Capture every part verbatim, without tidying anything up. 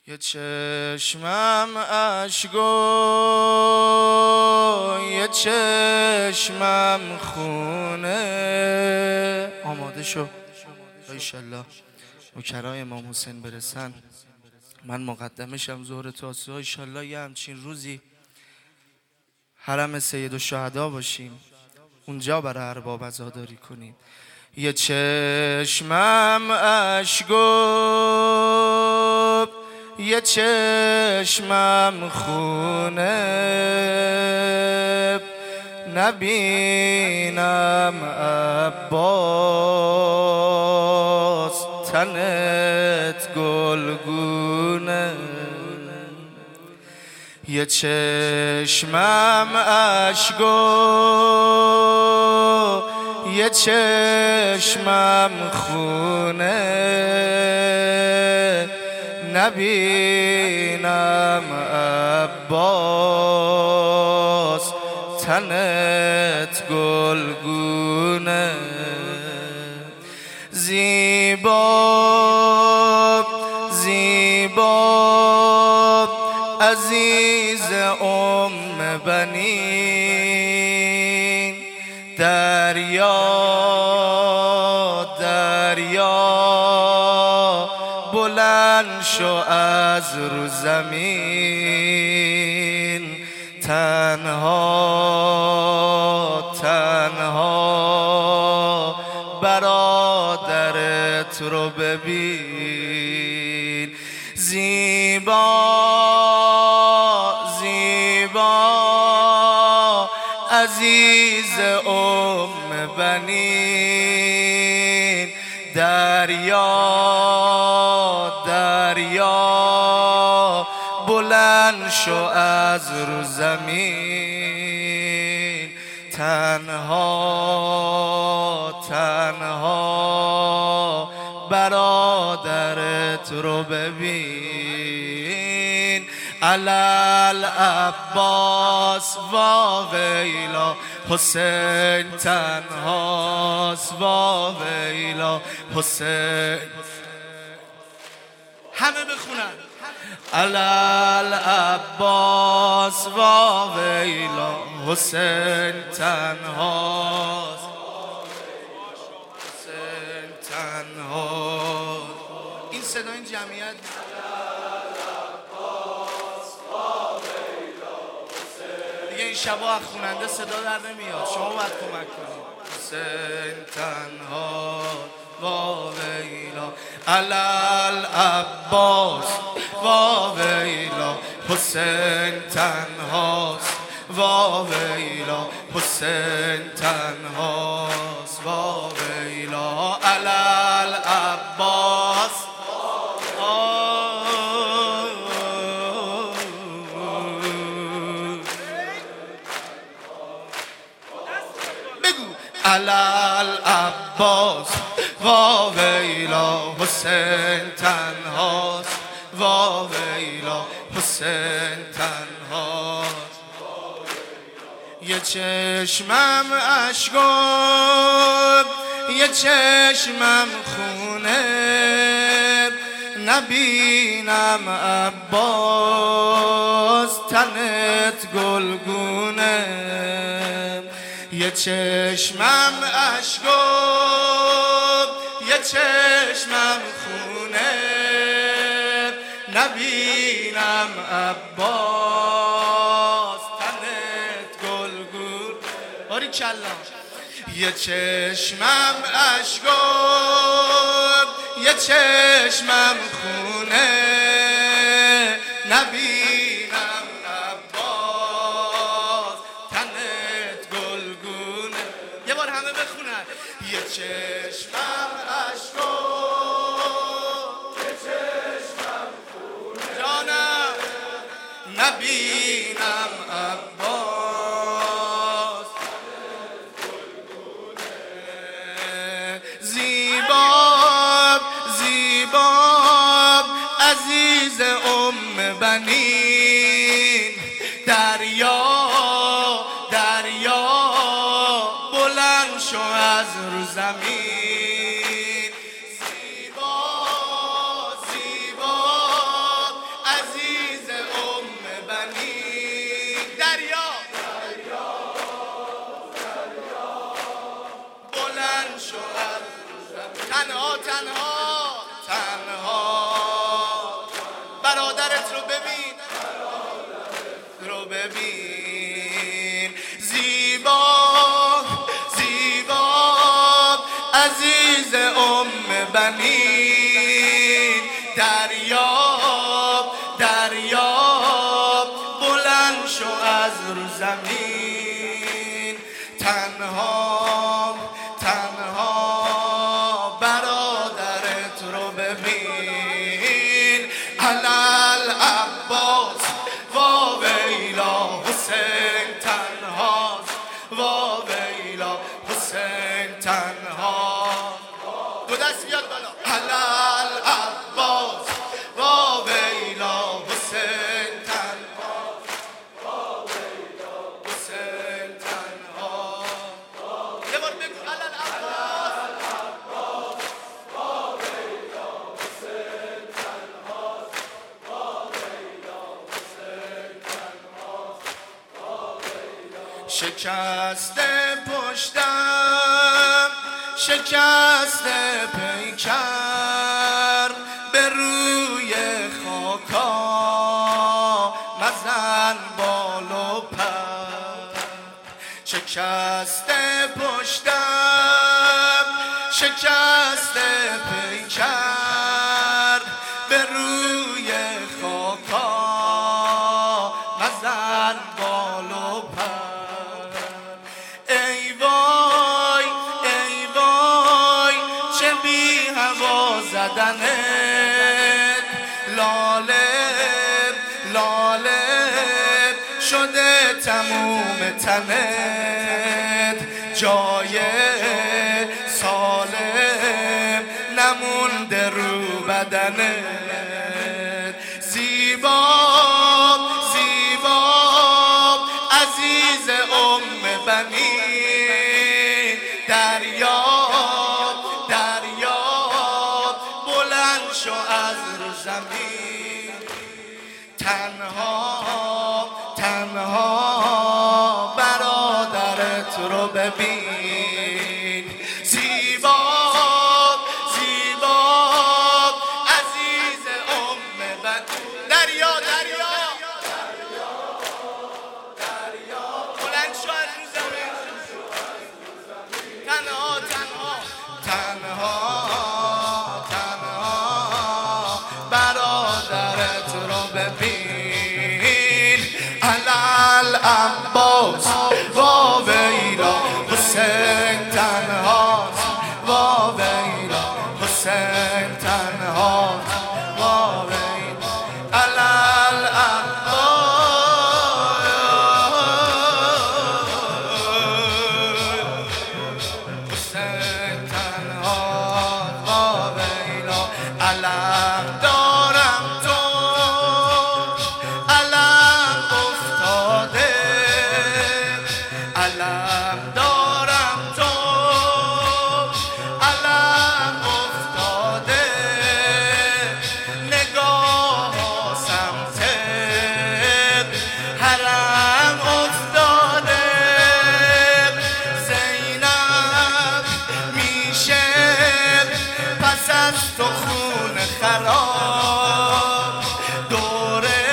یه چشمم اشکو یه چشمم خونه. آماده شو ایشالله نوکرای امام حسین برسن. من مقدمشم ظهر تاسوعا. ایشالله یه همچین روزی حرم سیدالشهدا باشیم، اونجا برای ارباب عزاداری کنیم. یه چشمم اشکو یه چشمم خونه، نبینم عباس تنت گلگونه. یه چشمم اشکو یه چشمم خونه، نبینم عباس تنت گلگونه. زیبا زیبا عزیز ام بنین، دریا دریا بلند شو از رو زمین. تنها تنها برادرت رو ببین. زیبا زیبا عزیز ام بنین، دریا دریا بلند شو از رو زمین. تنها تنها برادرت رو ببین. علال عباس وا ویلا، حسین تنهاست وا ویلا، حسین. همه بخونن. علال عباس وا ویلا، حسین تنهاست، حسین تنهاست. این صدا این جمعیت دیگه این شبا از خوننده صدا در نمیاد، شما باید کمک کنید. حسین تنهاست وا ویلا، علال عباس وا ویلا، حسین تنهاست وا ویلا، حسین تنهاست وا ویلا. علال عباس بگو. علال عباس وا ویلا، حسین تنهاست وا ویلا، حسین تنهاست. یه چشمم اشکو یه چشمم خونه، نبینم عباس تنت گلگونه. یه چشمم اشکو یه چشمم خونه، نبینم عباس تنت گلگون. باری کلا. یه چشمم اشکو یه چشمم خونه، نبینم عباس تنت گلگونه. یه بار همه بخونن. یه چشمم اشکو یه چشمم خونه، جانم نبینم عباس تنت گلگونه. زیبا زیبا عزیز ام بنین، دریا دریا بلند شو از رو زمین. زیبا زیبا ببین. زیبا زیبا عزیز ام بنین، دریاب دریاب بلند شو از رو زمین. تنها تنها برادرت رو ببین. علل عباس وا ویلا حسین تنهاست، وا ویلا حسین تنها. دو دست بیاد بالا. علل عباس وا ویلا حسین تنهاست، وا ویلا حسین تنها. یه بار بگو علل عباس وا ویلا حسین تنهاست، وا ویلا حسین تنهاست، وا ویلا. شکسته پشتم شکسته پیکر، به روی خاکا مزن بال و پر. شکسته پشتم شکسته پیکر، به روی خاکا مزن بال و پر. ای وای ای وای چه بی هوا زدنت، لاله لاله شده تموم تنت. جای سالم نمونده رو بدنت. زیبا زیبا عزیز ام بنین، دریاب دریاب بلند شو از رو زمین. تنها تنها برادرت رو ببین. زیبا زیبا عزیز ام بنین، دریا دریا دریا بلند شو از رو زمین. تنها تنها تنها تنها برادرت رو ببین. علل عباس وا ویلا حسین تنهاست، وا ویلا حسین تنهاست، وا ویلا. علل عباس حسین تنهاست، وا ویلا. علم دارم تو علم افتاده، علم دارم تو علم افتاده. نگاه سمت حرم افتاده. زینب میشه پس از تو خون خراب، دوره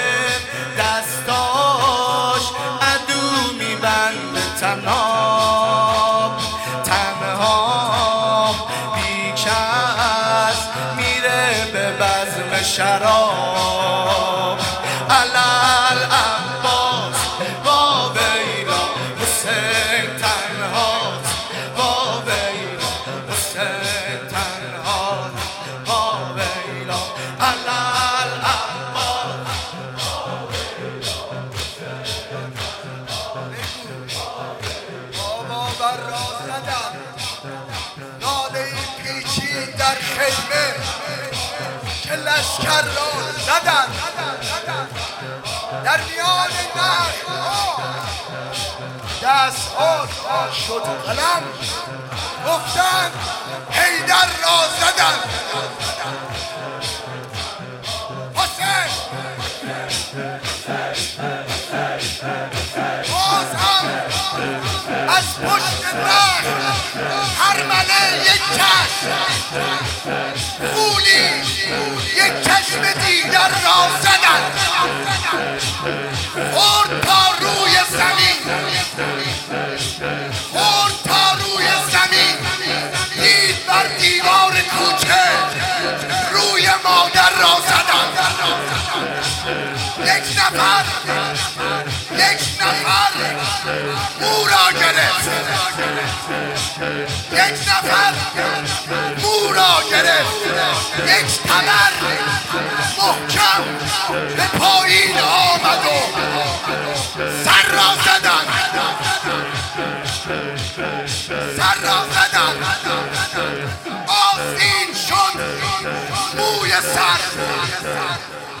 دستاش عدو میبنده تناب. تنها بیکس میره به بزم شراب. علل عباس وا ویلا حسین تنهاست، وا ویلا حسین تنهاست، وا ویلا. علل عباس بابا بر را زدم، ناله ای پیچید در خیمه که لشکر را زدن. در میان نخل‌ها دست‌ها تا شد قلم، گفتن حیدر را زدن. حسین باز هم از پشت رخت هرمله یک چشم، فولی یک چشم دیگر را زدن. خورد نفر یک نفر مو را گرفت یک نفر مو را گرفت یک تبر محکم به پایین آمد و سر را زدن سر را زدن آستین شد موی سر